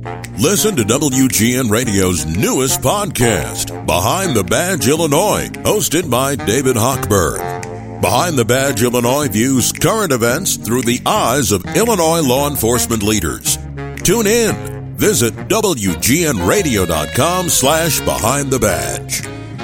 Listen to WGN Radio's newest podcast, Behind the Badge Illinois, hosted by David Hochberg. Behind the Badge Illinois views current events through the eyes of Illinois law enforcement leaders. Tune in. Visit WGNRadio.com/Behind the Badge.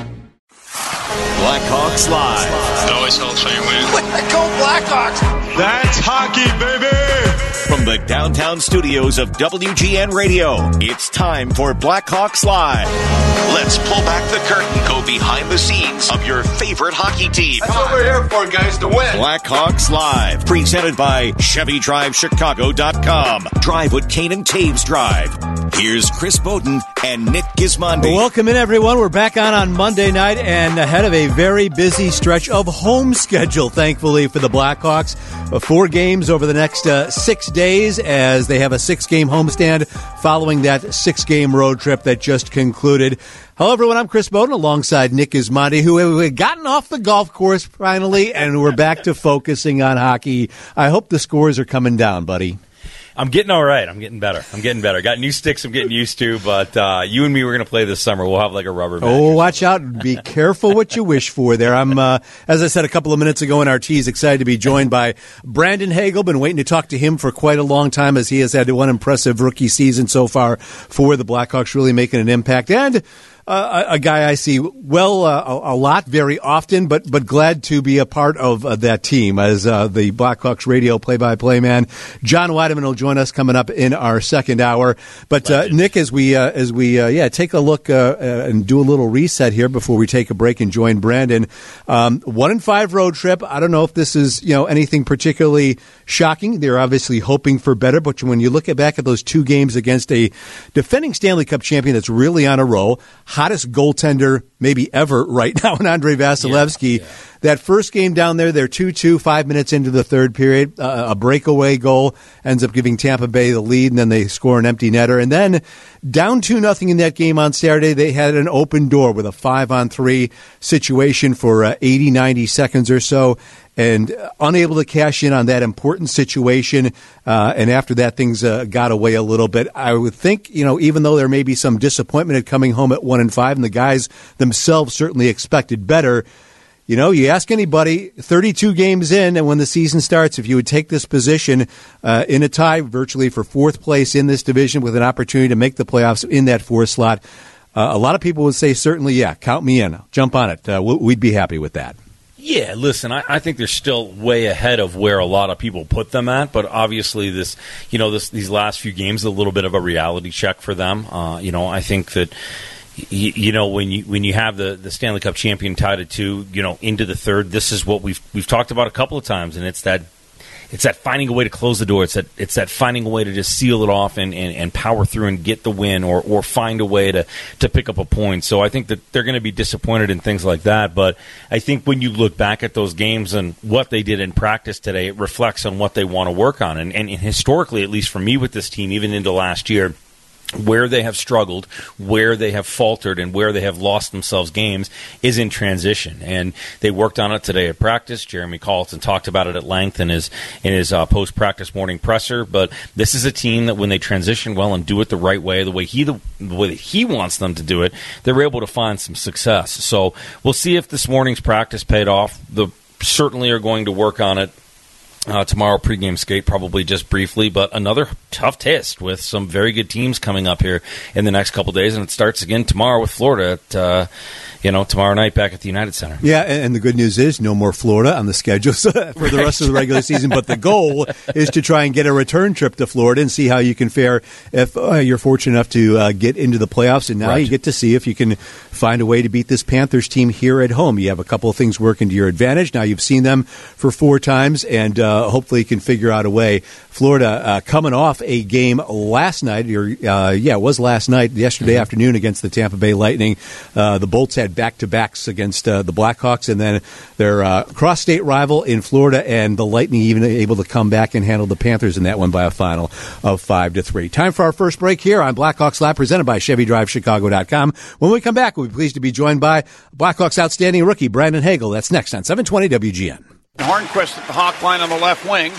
Blackhawks Live. It always helps when you win. Let's go Blackhawks! That's hockey, baby! From the downtown studios of WGN Radio, it's time for Blackhawks Live. Let's pull back the curtain, go behind the scenes of your favorite hockey team. That's what we're here for, guys, to win. Blackhawks Live, presented by ChevyDriveChicago.com. Drive what Kane and Taves drive. Here's Chris Bowden and Nick Gismondi. Well, welcome in, everyone. We're back on Monday night and ahead of a very busy stretch of home schedule, thankfully, for the Blackhawks. 4 games over the next 6 days as they have a 6-game homestand following that 6-game road trip that just concluded. Hello, everyone. I'm Chris Bowden alongside Nick Gismondi, who had gotten off the golf course finally, and we're back to focusing on hockey. I hope the scores are coming down, buddy. I'm getting all right. I'm getting better. Got new sticks I'm getting used to, but you and me, we're going to play this summer. We'll have like a rubber match. Oh, watch out. Be careful what you wish for there. I'm, as I said a couple of minutes ago in our tease, excited to be joined by Brandon Hagel. Been waiting to talk to him for quite a long time as he has had one impressive rookie season so far for the Blackhawks, really making an impact. And a guy I see a lot, very often, but glad to be a part of that team as the Blackhawks radio play-by-play man. John Weideman will join us coming up in our second hour. But Nick, as we take a look and do a little reset here before we take a break and join Brandon. 1-5 road trip. I don't know if this is anything particularly shocking. They're obviously hoping for better, but when you look back at those 2 games against a defending Stanley Cup champion that's really on a roll, hottest goaltender maybe ever right now in Andrei Vasilevsky. Yeah. That first game down there, they're 2-2, 5 minutes into the third period. A breakaway goal ends up giving Tampa Bay the lead, and then they score an empty netter. And then down 2-0 in that game on Saturday, they had an open door with a 5-on-3 situation for 80, 90 seconds or so. And unable to cash in on that important situation. And after that, things got away a little bit. I would think, even though there may be some disappointment at coming home at 1-5, and the guys themselves certainly expected better, you ask anybody 32 games in, and when the season starts, if you would take this position in a tie virtually for 4th place in this division with an opportunity to make the playoffs in that 4th slot, a lot of people would say, certainly, yeah, count me in. Jump on it. We'd be happy with that. Yeah, listen, I think they're still way ahead of where a lot of people put them at, but obviously these last few games are a little bit of a reality check for them. I think that when you have the Stanley Cup champion tied at 2, into the third, this is what we've talked about a couple of times, and it's that finding a way to close the door. It's that finding a way to just seal it off and power through and get the win or find a way to pick up a point. So I think that they're going to be disappointed in things like that. But I think when you look back at those games and what they did in practice today, it reflects on what they want to work on. And historically, at least for me with this team, even into last year, where they have struggled, where they have faltered, and where they have lost themselves games is in transition. And they worked on it today at practice. Jeremy Colleton talked about it at length in his post-practice morning presser. But this is a team that when they transition well and do it the right way, the way that he wants them to do it, they're able to find some success. So we'll see if this morning's practice paid off. They certainly are going to work on it. Tomorrow, pregame skate, probably just briefly, but another tough test with some very good teams coming up here in the next couple of days, and it starts again tomorrow with Florida at tomorrow night back at the United Center. Yeah, and the good news is no more Florida on the schedule for the rest of the regular season, but the goal is to try and get a return trip to Florida and see how you can fare if you're fortunate enough to get into the playoffs, and now you get to see if you can find a way to beat this Panthers team here at home. You have a couple of things working to your advantage. Now you've seen them for 4 times, and hopefully you can figure out a way. Florida coming off a game last night, it was last night, yesterday afternoon against the Tampa Bay Lightning. The Bolts had back-to-backs against the Blackhawks, and then their cross-state rival in Florida, and the Lightning even able to come back and handle the Panthers in that one by a final of 5-3. Time for our first break here on Blackhawks Live, presented by ChevyDriveChicago.com. When we come back, we'll be pleased to be joined by Blackhawks outstanding rookie Brandon Hagel. That's next on 720 WGN. Hornquist at the Hawk line on the left wing.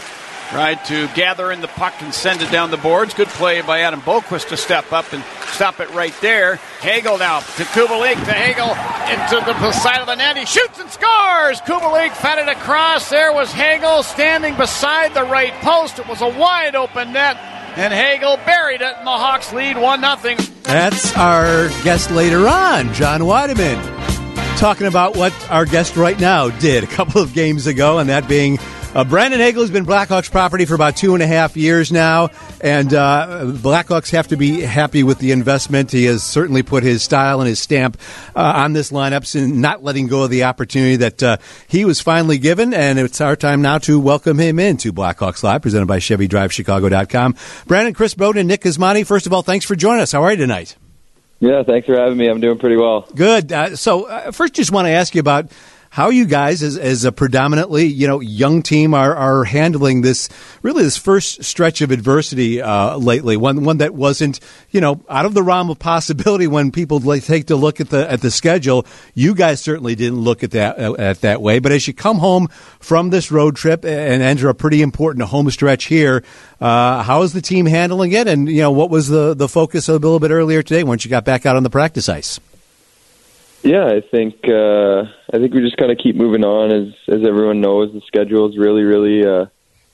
Tried to gather in the puck and send it down the boards. Good play by Adam Boquist to step up and stop it right there. Hagel now to Kubalik, to Hagel into the side of the net. He shoots and scores! Kubalik fed it across. There was Hagel standing beside the right post. It was a wide open net, and Hagel buried it, and the Hawks lead 1-0. That's our guest later on, John Wiedeman, talking about what our guest right now did a couple of games ago, and that being Brandon Hagel has been Blackhawks property for about 2.5 years now, and Blackhawks have to be happy with the investment. He has certainly put his style and his stamp on this lineup, and not letting go of the opportunity that he was finally given, and it's our time now to welcome him into Blackhawks Live, presented by ChevyDriveChicago.com. Brandon, Chris Bowden, and Nick Kosmani, first of all, thanks for joining us. How are you tonight? Yeah, thanks for having me. I'm doing pretty well. Good. So first, just want to ask you about how you guys, as a predominantly young team, are handling this first stretch of adversity lately. One that wasn't out of the realm of possibility when people take a look at the schedule. You guys certainly didn't look at that way. But as you come home from this road trip and enter a pretty important home stretch here, how is the team handling it? And what was the focus a little bit earlier today once you got back out on the practice ice? Yeah, I think we just kind of keep moving on. As everyone knows, the schedule is really, really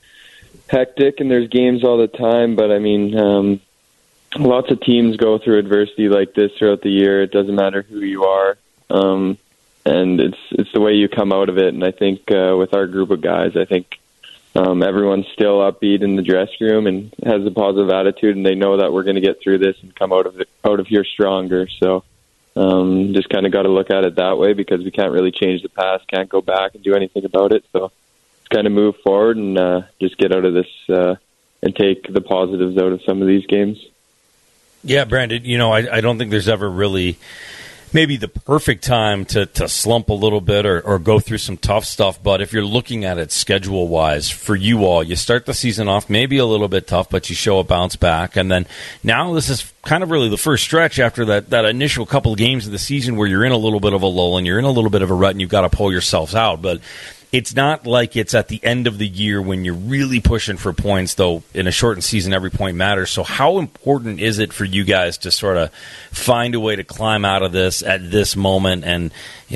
hectic, and there's games all the time. But I mean, lots of teams go through adversity like this throughout the year. It doesn't matter who you are, and it's the way you come out of it. And I think with our group of guys, I think everyone's still upbeat in the dressing room and has a positive attitude, and they know that we're going to get through this and come out of here stronger. So. Just kind of got to look at it that way, because we can't really change the past, can't go back and do anything about it. So just kind of move forward and just get out of this and take the positives out of some of these games. Yeah, Brandon, I don't think there's ever really maybe the perfect time to slump a little bit or go through some tough stuff. But if you're looking at it schedule-wise, for you all, you start the season off maybe a little bit tough, but you show a bounce back. And then now this is kind of really the first stretch after that initial couple of games of the season where you're in a little bit of a lull and you're in a little bit of a rut and you've got to pull yourselves out. But it's not like it's at the end of the year when you're really pushing for points, though in a shortened season, every point matters. So how important is it for you guys to sort of find a way to climb out of this at this moment? And,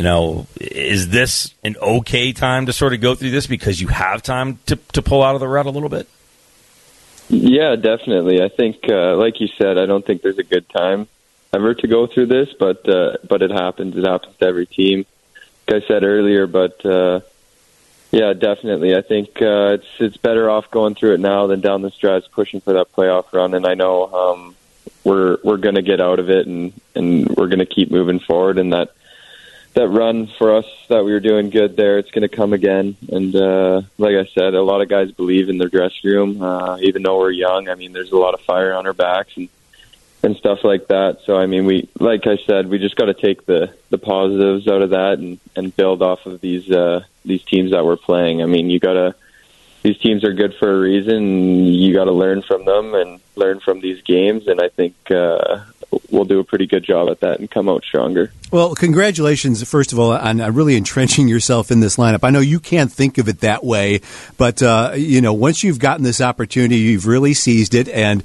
is this an okay time to sort of go through this because you have time to pull out of the rut a little bit? Yeah, definitely. I think, like you said, I don't think there's a good time ever to go through this, but it happens. It happens to every team, like I said earlier, but yeah, definitely. I think it's better off going through it now than down the stretch pushing for that playoff run. And I know we're going to get out of it, and we're going to keep moving forward. And that run for us that we were doing good there, it's going to come again. And like I said, a lot of guys believe in their dressing room, even though we're young. I mean, there's a lot of fire on our backs and stuff like that. So, I mean, like I said, we just got to take the positives out of that and build off of these teams that we're playing. I mean, these teams are good for a reason. You got to learn from them and learn from these games. And I think we'll do a pretty good job at that and come out stronger. Well, congratulations, first of all, on really entrenching yourself in this lineup. I know you can't think of it that way, but, once you've gotten this opportunity, you've really seized it and,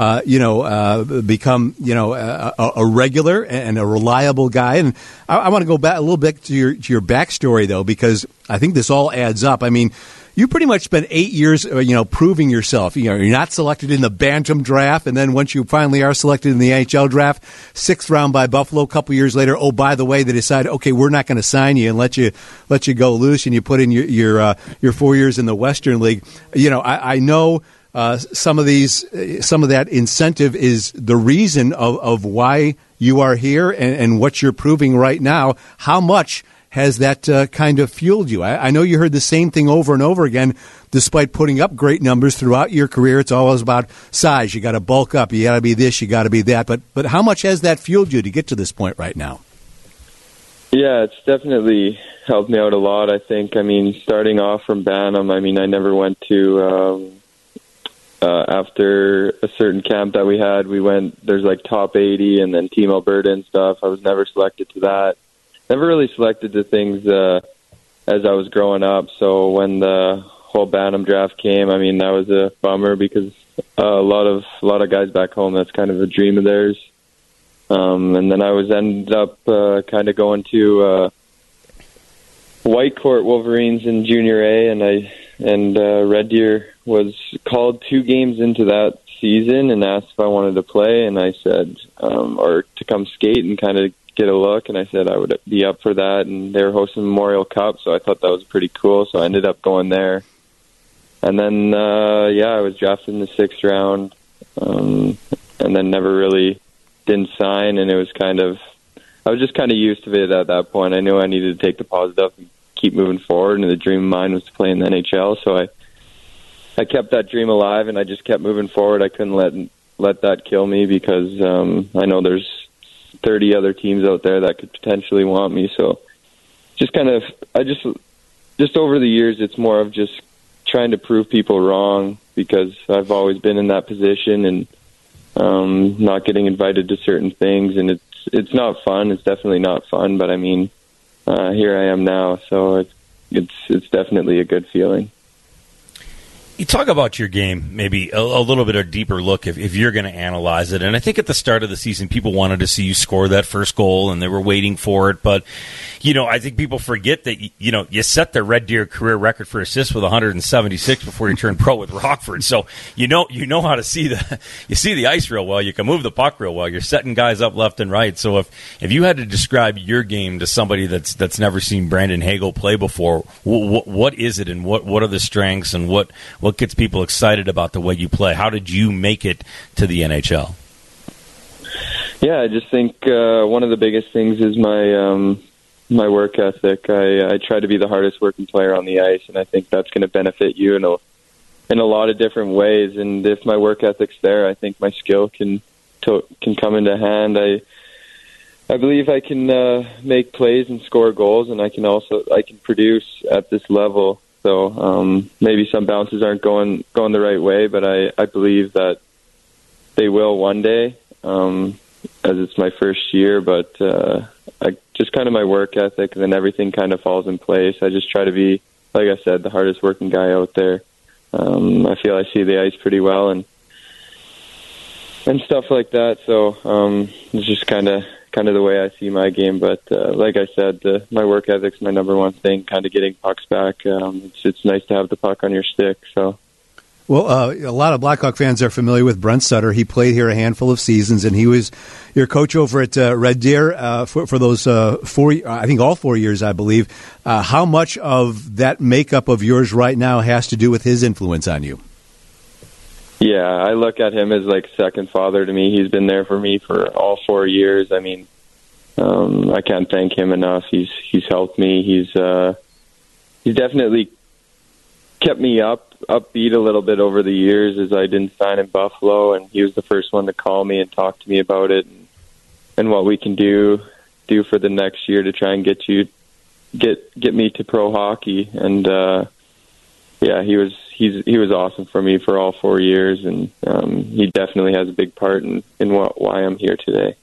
become, a regular and a reliable guy. And I want to go back a little bit to your backstory, though, because I think this all adds up. I mean, you pretty much spent 8 years, proving yourself. You're not selected in the Bantam draft, and then once you finally are selected in the NHL draft, 6th round by Buffalo. A couple years later, oh, by the way, they decide, okay, we're not going to sign you and let you go loose, and you put in your 4 years in the Western League. I know some of that incentive is the reason of why you are here and what you're proving right now. How much has that kind of fueled you? I know you heard the same thing over and over again, despite putting up great numbers throughout your career. It's always about size. You got to bulk up. You got to be this. You got to be that. But how much has that fueled you to get to this point right now? Yeah, it's definitely helped me out a lot, I think. I mean, starting off from Bantam, I mean, I never went to after a certain camp that we had, there's like top 80 and then Team Alberta and stuff. I was never selected to that. Never really selected to things as I was growing up. So when the whole Bantam draft came, I mean, that was a bummer because a lot of guys back home, that's kind of a dream of theirs. And then I ended up kind of going to Whitecourt Wolverines in Junior A, and Red Deer was called 2 games into that season and asked if I wanted to play, and I said, or to come skate and kind of get a look, and I said I would be up for that, and they were hosting Memorial Cup, so I thought that was pretty cool, so I ended up going there. And then, I was drafted in the 6th round, and then never really didn't sign, and it was I was just kind of used to it at that point. I knew I needed to take the positive and keep moving forward, and the dream of mine was to play in the NHL, so I kept that dream alive, and I just kept moving forward. I couldn't let that kill me because I know there's 30 other teams out there that could potentially want me. So just over the years, it's more of just trying to prove people wrong because I've always been in that position and not getting invited to certain things. And it's not fun. It's definitely not fun. But I mean, here I am now. So it's definitely a good feeling. You talk about your game, maybe a little bit of a deeper look if you're going to analyze it. And I think at the start of the season, people wanted to see you score that first goal, and they were waiting for it. But, I think people forget that, you set the Red Deer career record for assists with 176 before you turned pro with Rockford. So, you know how to see the ice real well. You can move the puck real well. You're setting guys up left and right. So if you had to describe your game to somebody that's never seen Brandon Hagel play before, what is it, and what are the strengths, and what gets people excited about the way you play? How did you make it to the NHL? Yeah, I just think one of the biggest things is my work ethic. I try to be the hardest working player on the ice, and I think that's going to benefit you in a lot of different ways. And if my work ethic's there, I think my skill can come into hand. I believe I can make plays and score goals, and I can produce at this level. So maybe some bounces aren't going the right way, but I believe that they will one day, as it's my first year. But I just kind of my work ethic, and then everything kind of falls in place. I just try to be, like I said, the hardest working guy out there. I feel I see the ice pretty well and stuff like that. So it's just kind of the way I see my game. But like I said, my work ethic's my number one thing, kind of getting pucks back. It's nice to have the puck on your stick. So. Well, a lot of Blackhawk fans are familiar with Brent Sutter. He played here a handful of seasons, and he was your coach over at Red Deer for those 4, I think all 4 years, I believe. How much of that makeup of yours right now has to do with his influence on you? Yeah, I look at him as like second father to me. He's been there for me for all 4 years. I mean, I can't thank him enough. He's helped me. He's definitely kept me upbeat a little bit over the years as I didn't sign in Buffalo, and he was the first one to call me and talk to me about it and what we can do for the next year to try and get me to pro hockey. And he was awesome for me for all 4 years, and he definitely has a big part in why I'm here today.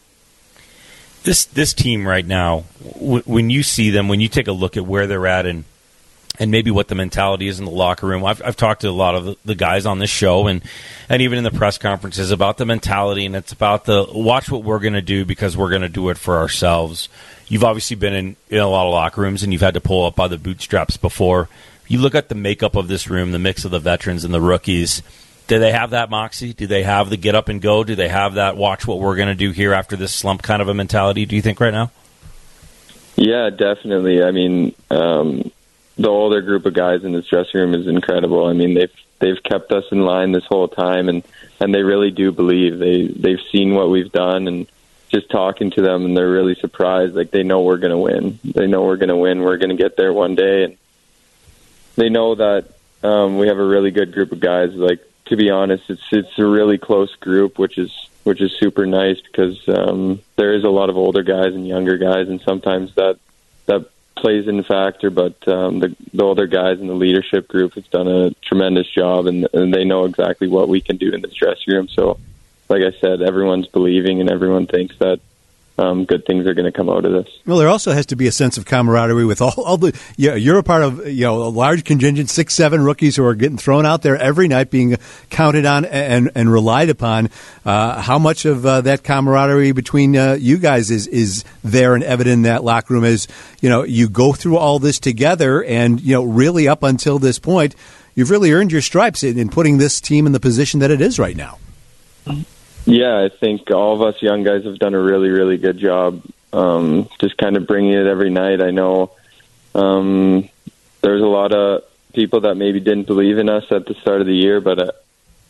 This team right now, when you see them, when you take a look at where they're at and maybe what the mentality is in the locker room. I've talked to a lot of the guys on this show and even in the press conferences about the mentality, and it's about the watch what we're going to do because we're going to do it for ourselves. You've obviously been in a lot of locker rooms, and you've had to pull up by the bootstraps before. You look at the makeup of this room, the mix of the veterans and the rookies. Do they have that moxie? Do they have the get up and go? Do they have that watch what we're going to do here after this slump kind of a mentality, do you think, right now? Yeah, definitely. I mean, the older group of guys in this dressing room is incredible. I mean, they've kept us in line this whole time, and they really do believe. They've seen what we've done, and just talking to them, and they're really surprised. Like, they know we're going to win. They know we're going to win. We're going to get there one day, and they know that we have a really good group of guys. Like, to be honest, it's a really close group, which is super nice because there is a lot of older guys and younger guys, and sometimes that plays in factor, but the older guys in the leadership group have done a tremendous job, and they know exactly what we can do in this dressing room. So, like I said, everyone's believing, and everyone thinks that good things are going to come out of this. Well, there also has to be a sense of camaraderie with all the. You're a part of a large contingent, 6-7 rookies who are getting thrown out there every night, being counted on and relied upon. How much of that camaraderie between you guys is there and evident in that locker room? As you go through all this together, and really up until this point, you've really earned your stripes in putting this team in the position that it is right now. Yeah, I think all of us young guys have done a really, really good job just kind of bringing it every night. I know there's a lot of people that maybe didn't believe in us at the start of the year, but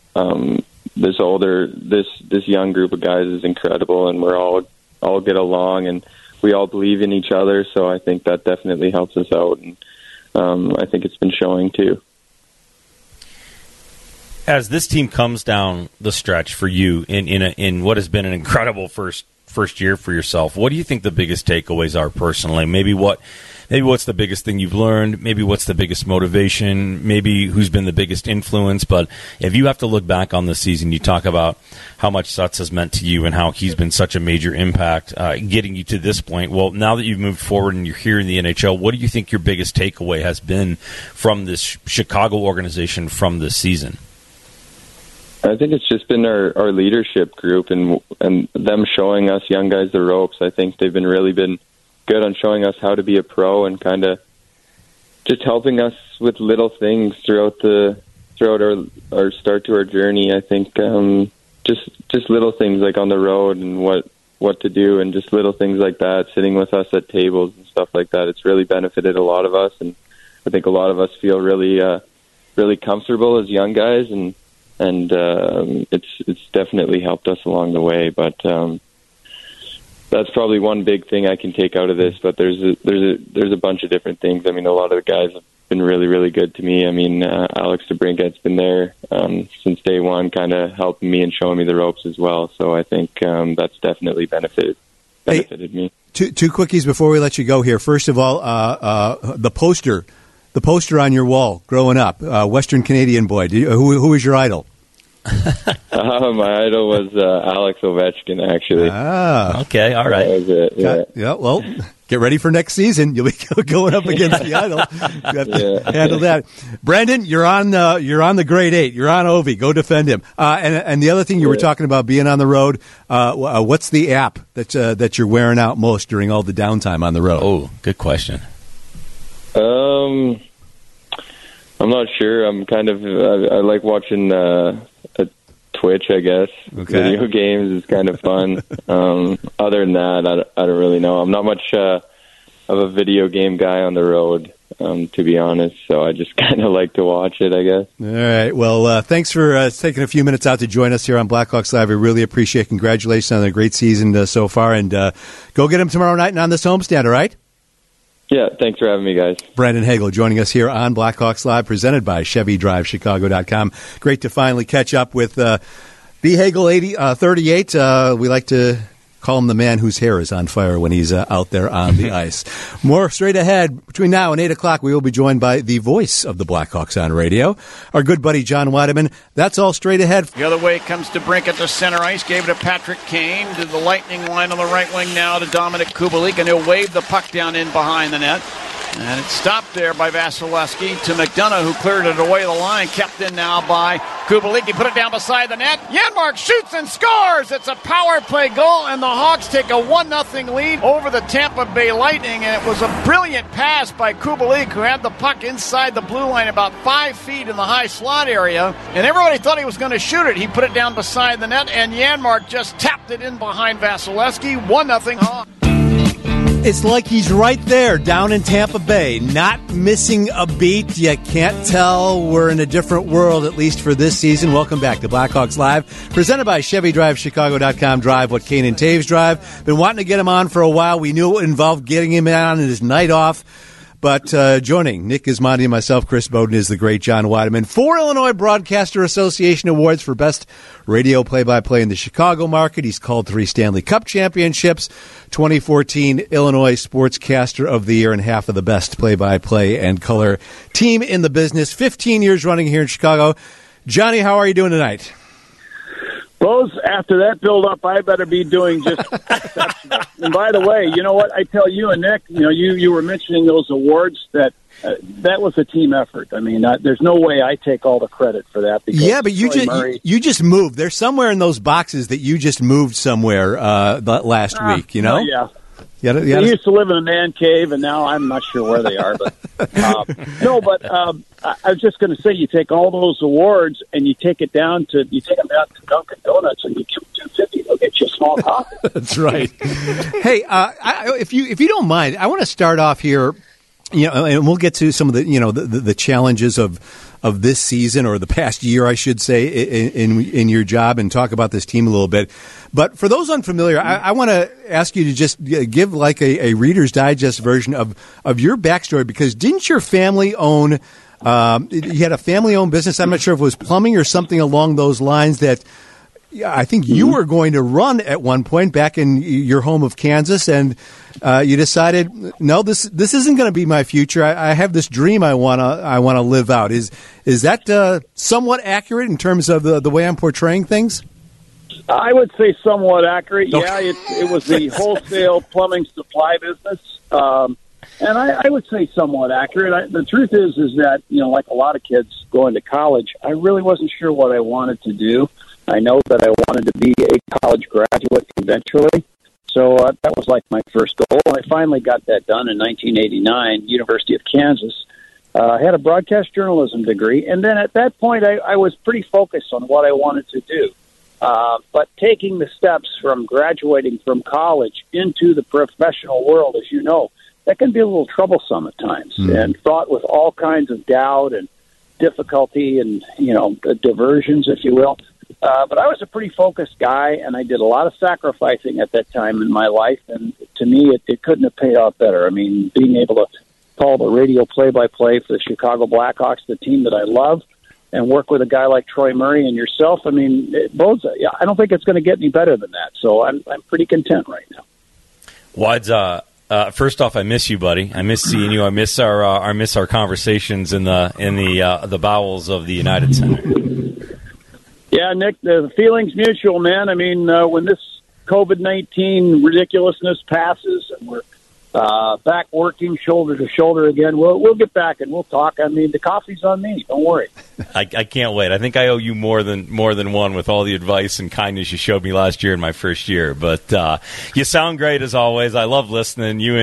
this young group of guys is incredible, and we're all get along, and we all believe in each other, so I think that definitely helps us out, and I think it's been showing too. As this team comes down the stretch for you in what has been an incredible first year for yourself, what do you think the biggest takeaways are personally? Maybe what's the biggest thing you've learned? Maybe what's the biggest motivation? Maybe who's been the biggest influence? But if you have to look back on the season, you talk about how much Suts has meant to you and how he's been such a major impact getting you to this point. Well, now that you've moved forward and you're here in the NHL, what do you think your biggest takeaway has been from this Chicago organization from this season? I think it's just been our leadership group and them showing us young guys the ropes. I think they've really been good on showing us how to be a pro and kind of just helping us with little things throughout our start to our journey. I think just little things like on the road and what to do, and just little things like that, sitting with us at tables and stuff like that. It's really benefited a lot of us, and I think a lot of us feel really comfortable as young guys, and it's definitely helped us along the way. But that's probably one big thing I can take out of this. But there's a bunch of different things. I mean, a lot of the guys have been really, really good to me. I mean, Alex DeBrincat's been there since day one, kind of helping me and showing me the ropes as well. So I think that's definitely benefited me. Two quickies before we let you go here. First of all, the poster on your wall growing up, Western Canadian boy. Who was your idol? My idol was Alex Ovechkin, actually. Ah, okay, all right. That was it. Yeah. Yeah. Well, get ready for next season. You'll be going up against the idol. You have to handle that. Brandon, you're on the grade 8. You're on Ovi. Go defend him. And the other thing you were talking about being on the road. What's the app that you're wearing out most during all the downtime on the road? Oh, good question. I'm not sure. I'm kind of I like watching Twitch, I guess. Okay. Video games is kind of fun. Other than that, I don't really know. I'm not much of a video game guy on the road, to be honest. So I just kind of like to watch it, I guess. All right. Well, thanks for taking a few minutes out to join us here on Blackhawks Live. We really appreciate it. Congratulations on a great season so far. And go get him tomorrow night and on this homestand, all right? Yeah, thanks for having me, guys. Brandon Hagel joining us here on Blackhawks Live, presented by ChevyDriveChicago.com. Great to finally catch up with B. Hagel 38. We like to call him the man whose hair is on fire when he's out there on the ice. More straight ahead. Between now and 8 o'clock, we will be joined by the voice of the Blackhawks on radio, our good buddy John Wiedeman. That's all straight ahead. The other way comes to Brink at the center ice. Gave it to Patrick Kane. To the Lightning line on the right wing now to Dominic Kubalik. And he'll wave the puck down in behind the net. And it's stopped there by Vasilevsky to McDonough, who cleared it away the line. Kept in now by Kubalik. He put it down beside the net. Janmark shoots and scores. It's a power play goal, and the Hawks take a 1-0 lead over the Tampa Bay Lightning. And it was a brilliant pass by Kubalik, who had the puck inside the blue line about 5 feet in the high slot area. And everybody thought he was going to shoot it. He put it down beside the net, and Janmark just tapped it in behind Vasilevsky. 1-0 Hawks. It's like he's right there down in Tampa Bay, not missing a beat. You can't tell we're in a different world, at least for this season. Welcome back to Blackhawks Live, presented by ChevyDriveChicago.com. Drive what Kane and Taves drive. Been wanting to get him on for a while. We knew it involved getting him on his night off. But joining Nick Gismondi and myself, Chris Bowden, is the great John Wiedeman. 4 Illinois Broadcaster Association Awards for Best Radio Play-by-Play in the Chicago market. He's called 3 Stanley Cup championships, 2014 Illinois Sportscaster of the Year, and half of the best play-by-play and color team in the business. 15 years running here in Chicago. Johnny, how are you doing tonight? Well, Suppose after that build-up, I better be doing just exceptional. And by the way, you know what? I tell you and Nick, you were mentioning those awards that was a team effort. I mean, there's no way I take all the credit for that. Yeah, but you just moved. There's somewhere in those boxes that you just moved somewhere last week. You know? Yeah. They used to live in a man cave, and now I'm not sure where they are. But I was just going to say, you take all those awards and you take them down to Dunkin' Donuts, and you give them $2.50, they'll get you a small coffee. That's right. Hey, if you don't mind, I want to start off here. And we'll get to some of the the challenges of this season, or the past year, I should say, in your job, and talk about this team a little bit. But for those unfamiliar, I want to ask you to just give like a Reader's Digest version of your backstory, because didn't your family own? You had a family-owned business. I'm not sure if it was plumbing or something along those lines that. Yeah, I think you were going to run at one point back in your home of Kansas, and you decided, no, this isn't going to be my future. I have this dream I want to live out. Is that somewhat accurate in terms of the way I'm portraying things? I would say somewhat accurate. Yeah, it was the wholesale plumbing supply business, and I would say somewhat accurate. The truth is that like a lot of kids going to college, I really wasn't sure what I wanted to do. I know that I wanted to be a college graduate eventually, so that was like my first goal. I finally got that done in 1989, University of Kansas. I had a broadcast journalism degree, and then at that point I was pretty focused on what I wanted to do. But taking the steps from graduating from college into the professional world, as you know, that can be a little troublesome at times, and fraught with all kinds of doubt and difficulty and, diversions, if you will. But I was a pretty focused guy, and I did a lot of sacrificing at that time in my life, and to me, it couldn't have paid off better. I mean, being able to call the radio play-by-play for the Chicago Blackhawks, the team that I love, and work with a guy like Troy Murray and yourself, I mean, I don't think it's going to get any better than that, so I'm pretty content right now. Wads, first off, I miss you, buddy. I miss seeing you. I miss our conversations in the bowels of the United Center. Yeah, Nick, the feeling's mutual, man. I mean, when this COVID-19 ridiculousness passes and we're back working shoulder to shoulder again, we'll get back and we'll talk. I mean, the coffee's on me. Don't worry. I can't wait. I think I owe you more than one with all the advice and kindness you showed me last year in my first year. But you sound great as always. I love listening. You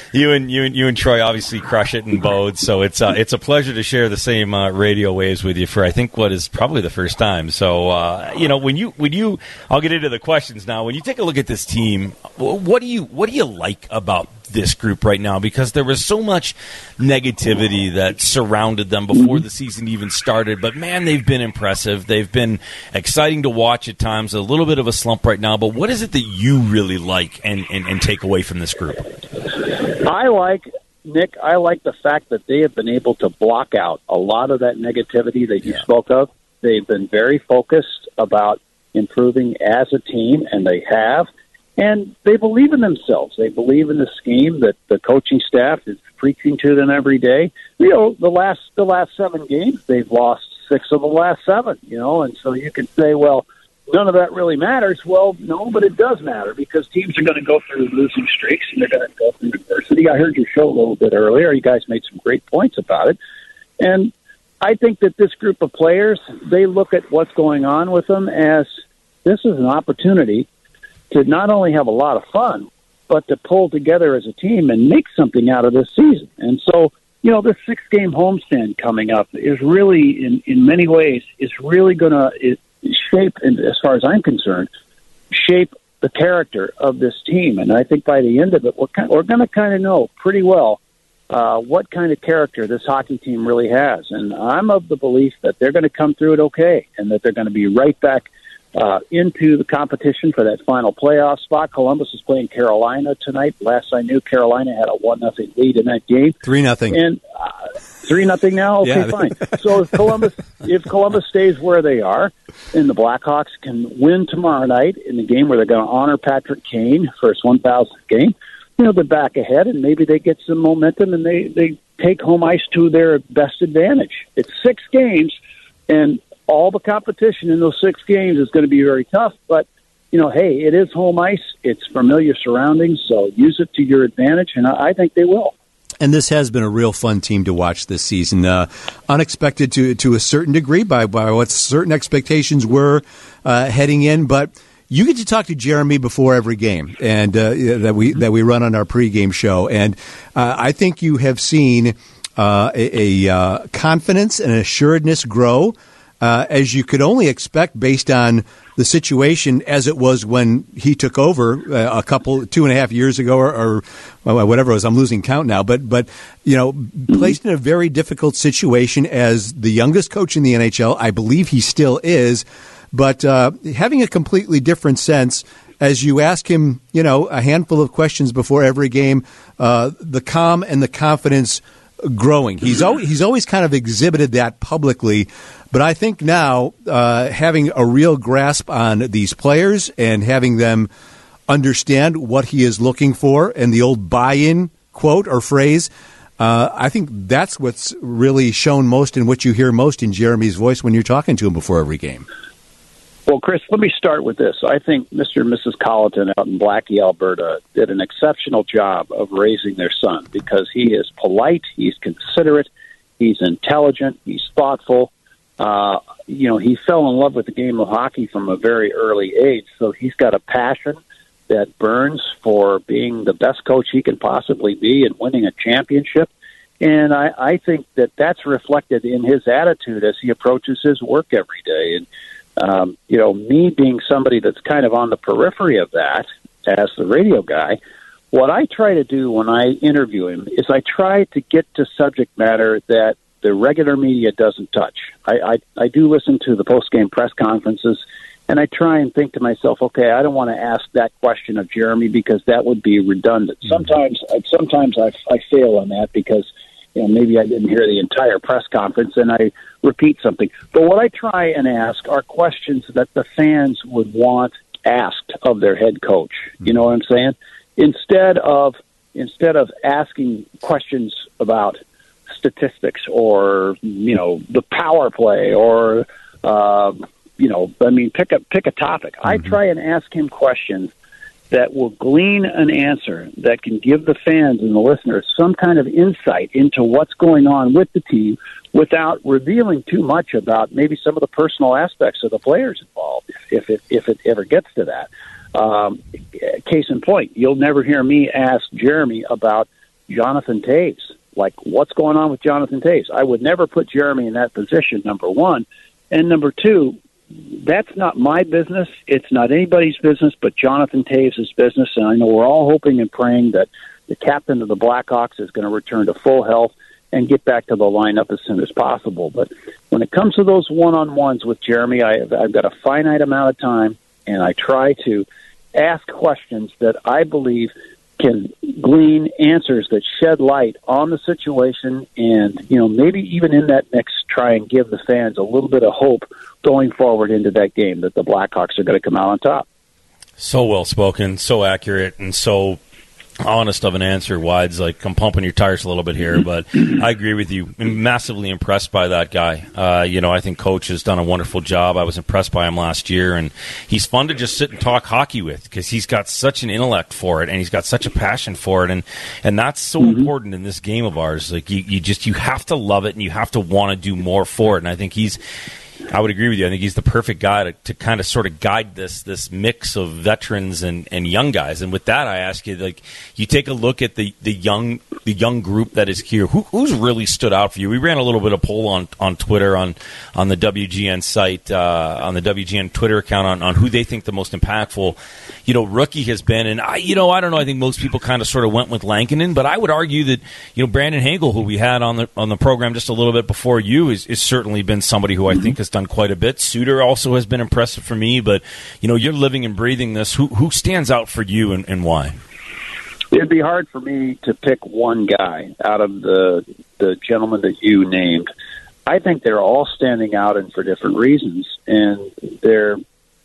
and Troy obviously crush it in Bode. So it's a pleasure to share the same radio waves with you for I think what is probably the first time. So when you I'll get into the questions now. When you take a look at this team, what do you like about this group right now? Because there was so much negativity that surrounded them before the season even started, but man, they've been impressive. They've been exciting to watch at times, a little bit of a slump right now, but what is it that you really like and take away from this group? I like the fact that they have been able to block out a lot of that negativity that you spoke of. They've been very focused about improving as a team, and they have. And they believe in themselves. They believe in the scheme that the coaching staff is preaching to them every day. The last 7 games, they've lost 6 of the last 7, and so you can say, well, none of that really matters. Well, no, but it does matter because teams are going to go through losing streaks and they're going to go through adversity. I heard your show a little bit earlier. You guys made some great points about it. And I think that this group of players, they look at what's going on with them as this is an opportunity to not only have a lot of fun, but to pull together as a team and make something out of this season. And so, this 6-game homestand coming up is really, in many ways, is really going to shape, as far as I'm concerned, shape the character of this team. And I think by the end of it, we're going to kind of know pretty well what kind of character this hockey team really has. And I'm of the belief that they're going to come through it okay, and that they're going to be right back into the competition for that final playoff spot. Columbus is playing Carolina tonight. Last I knew, Carolina had a 1-0 lead in that game. 3-0. And 3-0 now? Okay, fine. So if Columbus stays where they are, and the Blackhawks can win tomorrow night in the game where they're going to honor Patrick Kane for his 1,000th game, they're back ahead, and maybe they get some momentum, and they take home ice to their best advantage. It's 6 games, and all the competition in those 6 games is going to be very tough, but hey, it is home ice. It's familiar surroundings, so use it to your advantage, and I think they will. And this has been a real fun team to watch this season. Unexpected to a certain degree by what certain expectations were heading in, but you get to talk to Jeremy before every game, and that we run on our pregame show, and I think you have seen a confidence and assuredness grow as you could only expect based on the situation as it was when he took over 2.5 years ago or whatever it was. I'm losing count now, but placed in a very difficult situation as the youngest coach in the NHL. I believe he still is, but having a completely different sense as you ask him, a handful of questions before every game, the calm and the confidence growing. He's always kind of exhibited that publicly, but I think now having a real grasp on these players and having them understand what he is looking for and the old buy-in quote or phrase, I think that's what's really shown most and what you hear most in Jeremy's voice when you're talking to him before every game. Well, Chris, let me start with this. I think Mr. and Mrs. Colleton out in Blackie, Alberta, did an exceptional job of raising their son because he is polite, he's considerate, he's intelligent, he's thoughtful. He fell in love with the game of hockey from a very early age, so he's got a passion that burns for being the best coach he can possibly be and winning a championship. And I think that that's reflected in his attitude as he approaches his work every day. And me being somebody that's kind of on the periphery of that as the radio guy, what I try to do when I interview him is I try to get to subject matter that the regular media doesn't touch. I do listen to the post-game press conferences, and I try and think to myself, okay, I don't want to ask that question of Jeremy because that would be redundant. Sometimes I fail on that because maybe I didn't hear the entire press conference and I repeat something. But what I try and ask are questions that the fans would want asked of their head coach. You know what I'm saying? Instead of asking questions about statistics or the power play or pick a topic. I try and ask him questions that will glean an answer that can give the fans and the listeners some kind of insight into what's going on with the team without revealing too much about maybe some of the personal aspects of the players involved, if it ever gets to that. Case in point, you'll never hear me ask Jeremy about Jonathan Toews. Like, what's going on with Jonathan Toews? I would never put Jeremy in that position, number one. And number two, that's not my business. It's not anybody's business but Jonathan Toews' business. And I know we're all hoping and praying that the captain of the Blackhawks is going to return to full health and get back to the lineup as soon as possible. But when it comes to those one-on-ones with Jeremy, I've got a finite amount of time, and I try to ask questions that I believe can glean answers that shed light on the situation and, maybe even in that mix, try and give the fans a little bit of hope going forward into that game that the Blackhawks are going to come out on top. So well spoken, so accurate, and so honest of an answer. Wides, like, I'm pumping your tires a little bit here, but I agree with you. I'm massively impressed by that guy. I think Coach has done a wonderful job. I was impressed by him last year, and he's fun to just sit and talk hockey with because he's got such an intellect for it, and he's got such a passion for it, and that's so important in this game of ours. Like, you have to love it, and you have to want to do more for it, and I think I would agree with you. I think he's the perfect guy to kind of sort of guide this mix of veterans and young guys. And with that, I ask you, like, you take a look at the young group that is here. Who's really stood out for you? We ran a little bit of poll on Twitter on the WGN site, on the WGN Twitter account on who they think the most impactful, rookie has been. And I don't know. I think most people kind of sort of went with Lankinen, but I would argue that Brandon Hagel, who we had on the program just a little bit before you, is certainly been somebody who I think has done quite a bit. Suter also has been impressive for me, but you're living and breathing this. Who stands out for you and why? It'd be hard for me to pick one guy out of the gentlemen that you named. I think they're all standing out and for different reasons, and they're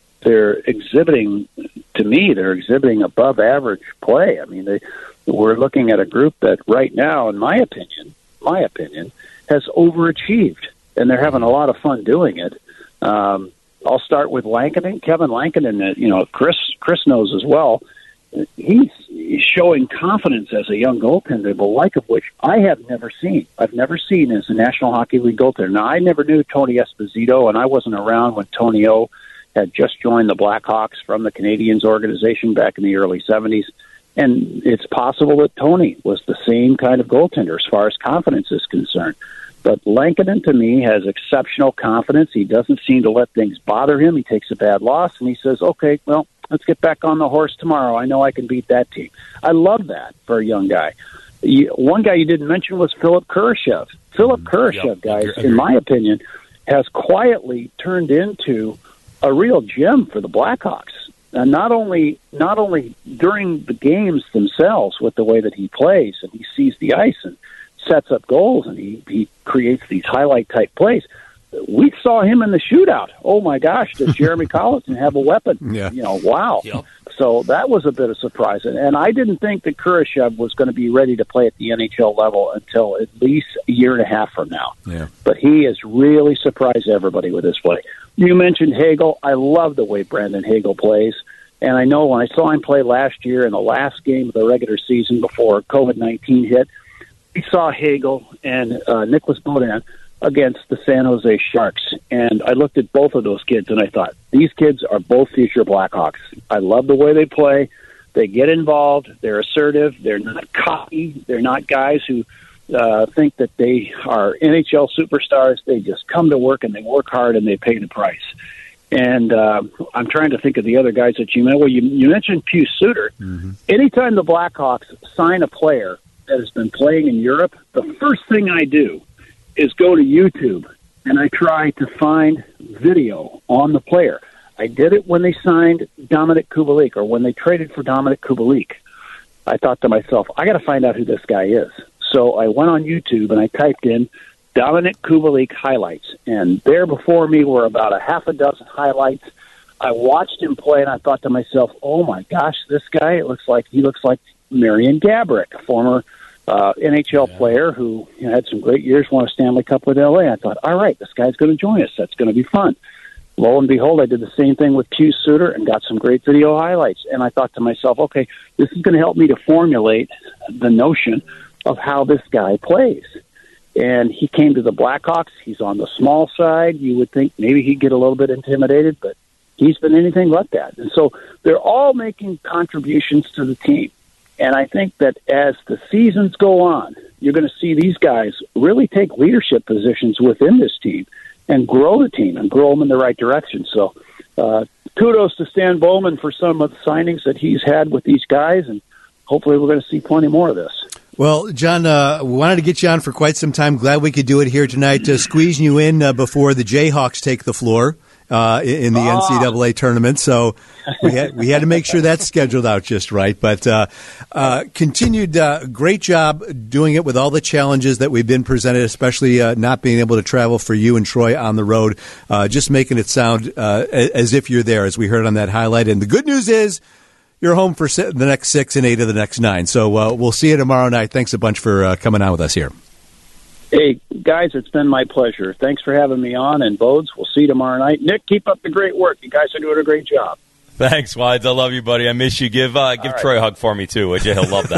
exhibiting, to me, they're exhibiting above average play. I mean, we're looking at a group that right now, in my opinion, has overachieved, and they're having a lot of fun doing it. I'll start with Lankinen, Kevin Lankinen. Chris knows as well. He's showing confidence as a young goaltender, the like of which I have never seen. I've never seen as a National Hockey League goaltender. Now, I never knew Tony Esposito, and I wasn't around when Tony O had just joined the Blackhawks from the Canadiens organization back in the early 70s. And it's possible that Tony was the same kind of goaltender as far as confidence is concerned. But Lankinen, to me, has exceptional confidence. He doesn't seem to let things bother him. He takes a bad loss, and he says, okay, well, let's get back on the horse tomorrow. I know I can beat that team. I love that for a young guy. One guy you didn't mention was Philip Kurashev. Philip Kurashev, guys, in my opinion, has quietly turned into a real gem for the Blackhawks. And not only during the games themselves with the way that he plays and he sees the ice and sets up goals and he creates these highlight-type plays. We saw him in the shootout. Oh, my gosh, does Jeremy Colliton have a weapon? Yeah. Wow. Yep. So that was a bit of surprise. And I didn't think that Kurashev was going to be ready to play at the NHL level until at least a year and a half from now. Yeah. But he has really surprised everybody with his play. You mentioned Hagel. I love the way Brandon Hagel plays. And I know when I saw him play last year in the last game of the regular season before COVID-19 hit, we saw Hagel and Nicholas Beaudin against the San Jose Sharks. And I looked at both of those kids, and I thought, these kids are both future Blackhawks. I love the way they play. They get involved. They're assertive. They're not cocky. They're not guys who think that they are NHL superstars. They just come to work, and they work hard, and they pay the price. And I'm trying to think of the other guys that you mentioned. Well, you mentioned Pius Suter. Mm-hmm. Anytime the Blackhawks sign a player that has been playing in Europe, the first thing I do is go to YouTube, and I try to find video on the player. I did it when they signed Dominik Kubalik, or when they traded for Dominik Kubalik. I thought to myself, I got to find out who this guy is. So I went on YouTube, and I typed in Dominik Kubalik highlights, and there before me were about a half a dozen highlights. I watched him play, and I thought to myself, oh, my gosh, this guy, he looks like Marian Gaborik, former NHL player who had some great years, won a Stanley Cup with LA. I thought, all right, this guy's going to join us. That's going to be fun. Lo and behold, I did the same thing with Pius Suter and got some great video highlights. And I thought to myself, okay, this is going to help me to formulate the notion of how this guy plays. And he came to the Blackhawks. He's on the small side. You would think maybe he'd get a little bit intimidated, but he's been anything but that. And so they're all making contributions to the team. And I think that as the seasons go on, you're going to see these guys really take leadership positions within this team and grow the team and grow them in the right direction. So kudos to Stan Bowman for some of the signings that he's had with these guys, and hopefully we're going to see plenty more of this. Well, John, we wanted to get you on for quite some time. Glad we could do it here tonight, squeezing you in before the Jayhawks take the floor in the NCAA tournament. So we had to make sure that's scheduled out just right. But continued great job doing it with all the challenges that we've been presented, especially not being able to travel for you and Troy on the road, just making it sound as if you're there, as we heard on that highlight. And the good news is, you're home for the next 6 and 8 of the next 9. So we'll see you tomorrow night. Thanks a bunch for coming on with us here. Hey, guys, it's been my pleasure. Thanks for having me on, and Bodes, we'll see you tomorrow night. Nick, keep up the great work. You guys are doing a great job. Thanks, Wides. I love you, buddy. I miss you. Give right. Troy a hug for me, too, would you? He'll love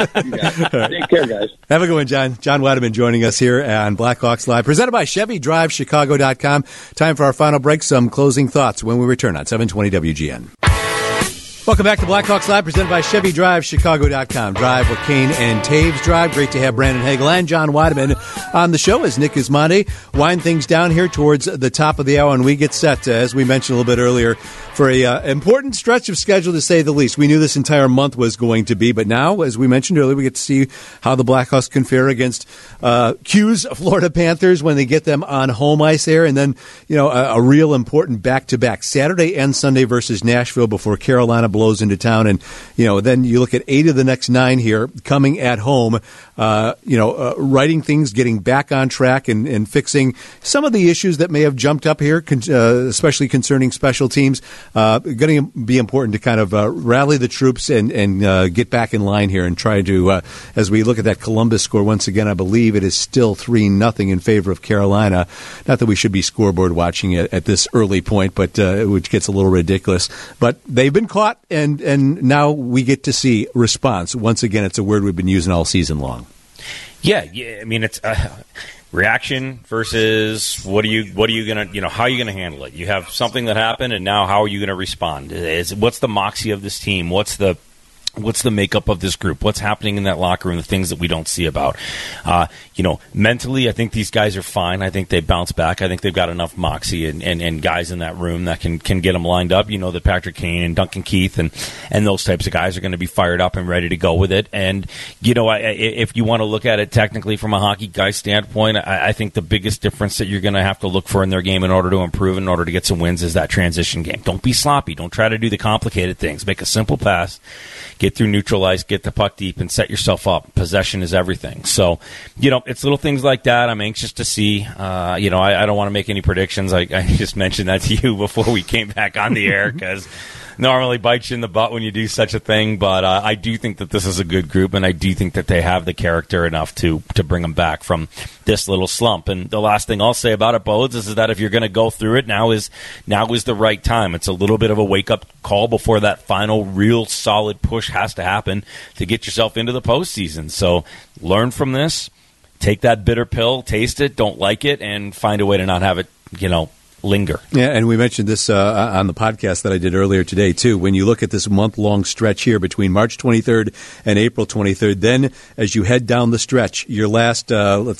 that. Take care, guys. Have a good one, John. John Wiedemann joining us here on Blackhawks Live, presented by ChevyDriveChicago.com. Time for our final break. Some closing thoughts when we return on 720 WGN. Welcome back to Blackhawks Live, presented by ChevyDriveChicago.com. Drive what Kane and Taves drive. Great to have Brandon Hagel and John Wiedemann on the show as Nick Gismondi wind things down here towards the top of the hour, and we get set, as we mentioned a little bit earlier, for a important stretch of schedule, to say the least. We knew this entire month was going to be, but now, as we mentioned earlier, we get to see how the Blackhawks can fare against Q's Florida Panthers when they get them on home ice there, and then a real important back-to-back Saturday and Sunday versus Nashville before Carolina blows into town, and then you look at 8 of the next 9 here coming at home, righting things, getting back on track, and fixing some of the issues that may have jumped up here, especially concerning special teams. going to be important to kind of rally the troops and get back in line here and try to, as we look at that Columbus score, once again, I believe it is still 3-0 in favor of Carolina. Not that we should be scoreboard watching it at this early point, but which gets a little ridiculous. But they've been caught, and now we get to see response. Once again, it's a word we've been using all season long. Yeah. I mean, it's reaction versus what are you going to, how are you going to handle it? You have something that happened, and now how are you going to respond? What's the moxie of this team? What's the makeup of this group? What's happening in that locker room? The things that we don't see about. Mentally, I think these guys are fine. I think they bounce back. I think they've got enough moxie and guys in that room that can get them lined up. That Patrick Kane and Duncan Keith and those types of guys are going to be fired up and ready to go with it. And, if you want to look at it technically from a hockey guy standpoint, I think the biggest difference that you're going to have to look for in their game in order to improve, in order to get some wins, is that transition game. Don't be sloppy. Don't try to do the complicated things. Make a simple pass. Get through neutral ice, get the puck deep, and set yourself up. Possession is everything. So, it's little things like that I'm anxious to see. I don't want to make any predictions. I just mentioned that to you before we came back on the air, because normally bites you in the butt when you do such a thing. But I do think that this is a good group, and I do think that they have the character enough to bring them back from this little slump. And the last thing I'll say about it, Bodes, is that if you're going to go through it, now is the right time. It's a little bit of a wake-up call before that final real solid push has to happen to get yourself into the postseason. So learn from this. Take that bitter pill, taste it, don't like it, and find a way to not have it, linger. Yeah, and we mentioned this on the podcast that I did earlier today, too. When you look at this month-long stretch here between March 23rd and April 23rd, then as you head down the stretch, your last, 7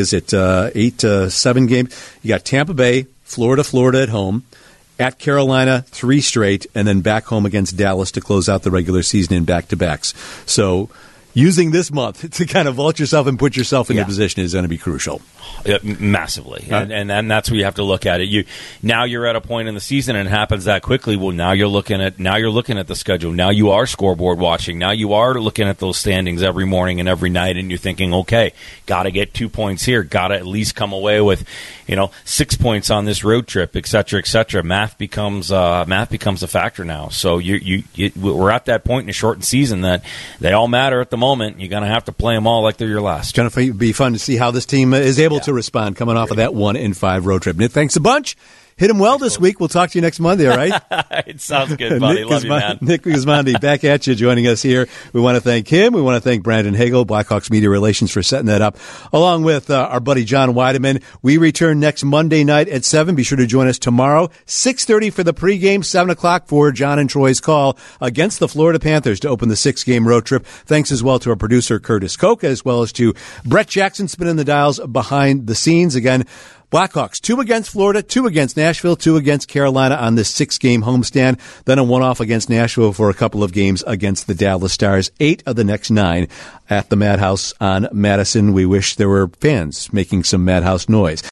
games, you got Tampa Bay, Florida at home, at Carolina, 3 straight, and then back home against Dallas to close out the regular season in back-to-backs. So using this month to kind of vault yourself and put yourself in a position is going to be crucial. Massively. And that's where you have to look at it. Now you're at a point in the season, and it happens that quickly. Well, now you're looking at the schedule. Now you are scoreboard watching. Now you are looking at those standings every morning and every night, and you're thinking, okay, got to get 2 points here. Got to at least come away with 6 points on this road trip, et cetera, et cetera. Math becomes a factor now. So we're at that point in a shortened season that they all matter at the moment. You're going to have to play them all like they're your last. It's going to be fun to see how this team is able to respond coming off of that 1-5 road trip. Nick, thanks a bunch. Hit him well this week. We'll talk to you next Monday, all right? It sounds good, buddy. Love you, man. Nick Gismondi back at you, joining us here. We want to thank him. We want to thank Brandon Hagel, Blackhawks Media Relations, for setting that up, along with our buddy John Weideman. We return next Monday night at 7. Be sure to join us tomorrow, 6:30 for the pregame, 7 o'clock for John and Troy's call against the Florida Panthers to open the 6-game road trip. Thanks as well to our producer, Curtis Koch, as well as to Brett Jackson spinning the dials behind the scenes. Again, Blackhawks, 2 against Florida, 2 against Nashville, 2 against Carolina on this 6-game homestand, then a 1-off against Nashville for a couple of games against the Dallas Stars. 8 of the next 9 at the Madhouse on Madison. We wish there were fans making some Madhouse noise.